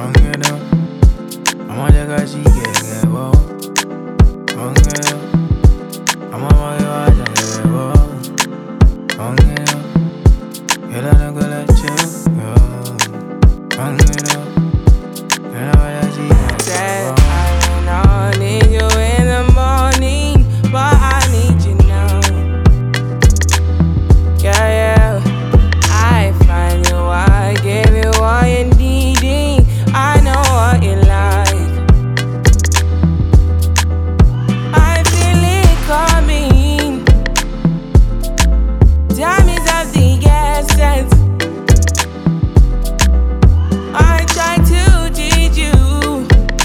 Ongera, amaja kashike wo. Ongera, amama waja wo. Ongera, kela na kela chew yo. Ongera, kela waja kashike wo. I need you in the morning, but I need you now. Yeah, yeah. I find you, I give you all you needing. I know what you like. I feel it coming. Time is of the essence. I try to teach you,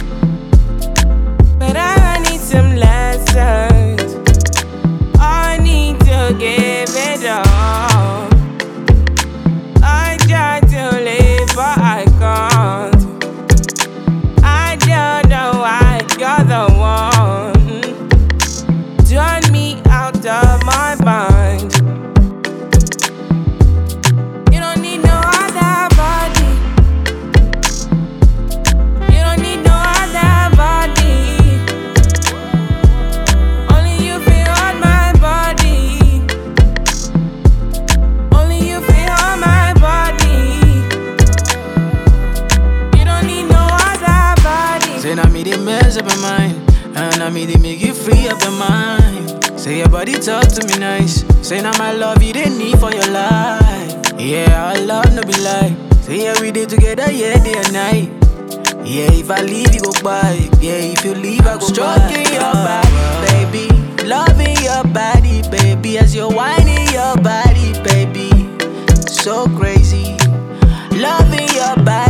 but I need some lessons. I need to give it all. I try to live, but I can't. I don't know why you're the one. Turn me out of my mind. You don't need no other body. You don't need no other body. Only you feel on my body. Only you feel on my body. You don't need no other body. Say now me they mess up your mind, and now me they make you free up your mind. Say your body talk to me nice. Say now my love you didn't need for your life. Yeah, our love no be lie. Say yeah we did together, yeah day and night. Yeah, if I leave you go by. Yeah, if you leave I go stroking your body, baby. Loving your body, baby. As you're whining your body, baby. So crazy. Loving your body.